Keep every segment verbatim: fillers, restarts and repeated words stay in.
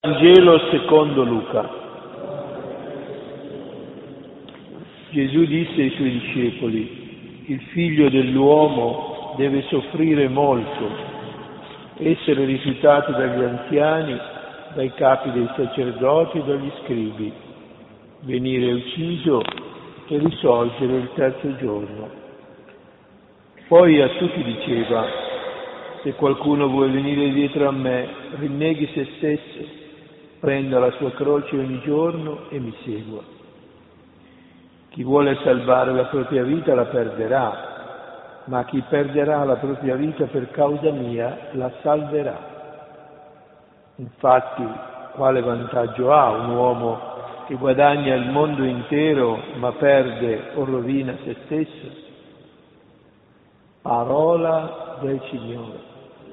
Vangelo secondo Luca. Gesù disse ai suoi discepoli: il figlio dell'uomo deve soffrire molto, essere rifiutato dagli anziani, dai capi dei sacerdoti e dagli scribi, venire ucciso e risorgere il terzo giorno. Poi a tutti diceva: se qualcuno vuole venire dietro a me, rinneghi se stesso, prenda la sua croce ogni giorno e mi segua. Chi vuole salvare la propria vita la perderà, ma chi perderà la propria vita per causa mia la salverà. Infatti, quale vantaggio ha un uomo che guadagna il mondo intero ma perde o rovina se stesso? Parola del Signore.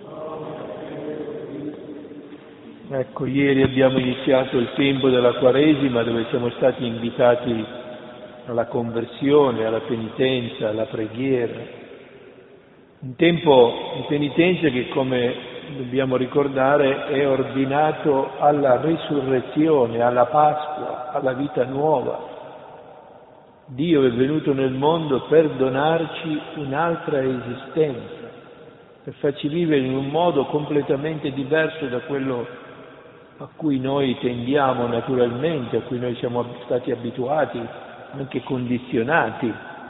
Ecco, ieri abbiamo iniziato il tempo della Quaresima, dove siamo stati invitati alla conversione, alla penitenza, alla preghiera. Un tempo di penitenza che, come dobbiamo ricordare, è ordinato alla risurrezione, alla Pasqua, alla vita nuova. Dio è venuto nel mondo per donarci un'altra esistenza, per farci vivere in un modo completamente diverso da quello a cui noi tendiamo naturalmente, a cui noi siamo stati abituati, anche condizionati.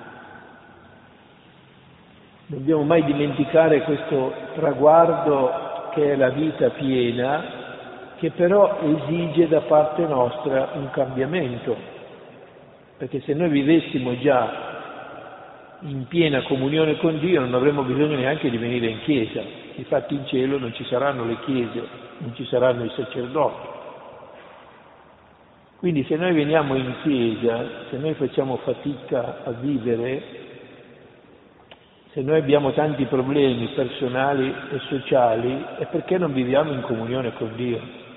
Non dobbiamo mai dimenticare questo traguardo che è la vita piena, che però esige da parte nostra un cambiamento, perché se noi vivessimo già in piena comunione con Dio non avremmo bisogno neanche di venire in chiesa. Infatti in cielo non ci saranno le chiese, non ci saranno i sacerdoti. Quindi se noi veniamo in chiesa, se noi facciamo fatica a vivere, se noi abbiamo tanti problemi personali e sociali, è perché non viviamo in comunione con Dio.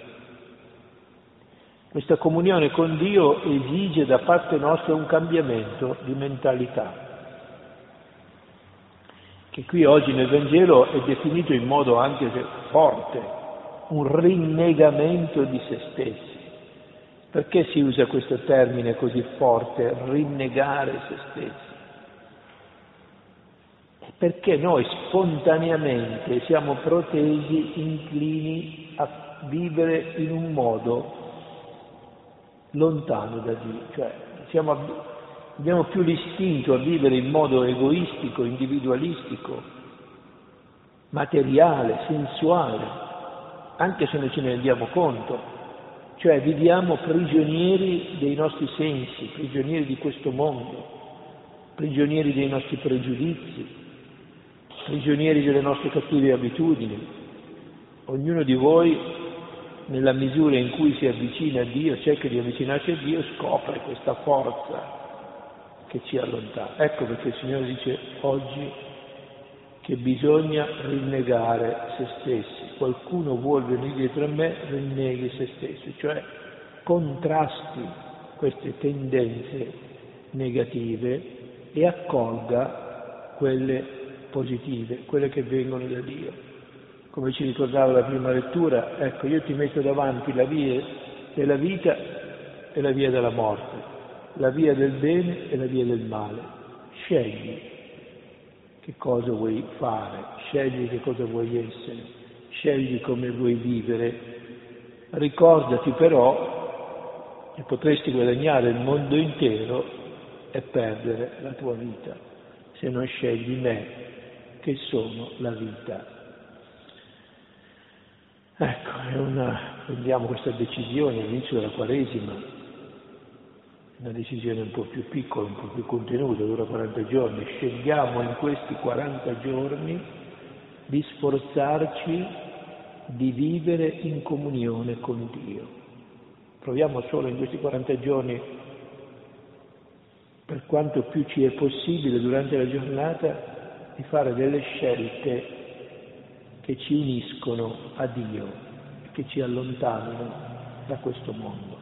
Questa comunione con Dio esige da parte nostra un cambiamento di mentalità, che qui oggi nel Vangelo è definito in modo anche forte, un rinnegamento di se stessi. Perché si usa questo termine così forte, rinnegare se stessi? Perché noi spontaneamente siamo protesi, inclini a vivere in un modo lontano da Dio, cioè siamo abbiamo più l'istinto a vivere in modo egoistico, individualistico, materiale, sensuale, anche se non ce ne rendiamo conto. Cioè viviamo prigionieri dei nostri sensi, prigionieri di questo mondo, prigionieri dei nostri pregiudizi, prigionieri delle nostre cattive abitudini. Ognuno di voi, nella misura in cui si avvicina a Dio, cerca di avvicinarsi a Dio, scopre questa forza che ci allontana. Ecco perché il Signore dice oggi che bisogna rinnegare se stessi. Qualcuno vuol venire dietro a me, rinneghi se stesso, cioè contrasti queste tendenze negative e accolga quelle positive, quelle che vengono da Dio. Come ci ricordava la prima lettura, ecco, io ti metto davanti la via della vita e la via della morte, la via del bene e la via del male. Scegli che cosa vuoi fare, scegli che cosa vuoi essere, scegli come vuoi vivere. Ricordati però che potresti guadagnare il mondo intero e perdere la tua vita se non scegli me, che sono la vita. Ecco, è una, prendiamo questa decisione all'inizio della Quaresima, una decisione un po' più piccola, un po' più contenuta, dura quaranta giorni. Scegliamo in questi quaranta giorni di sforzarci di vivere in comunione con Dio. Proviamo solo in questi quaranta giorni, per quanto più ci è possibile durante la giornata, di fare delle scelte che ci uniscono a Dio e che ci allontanano da questo mondo.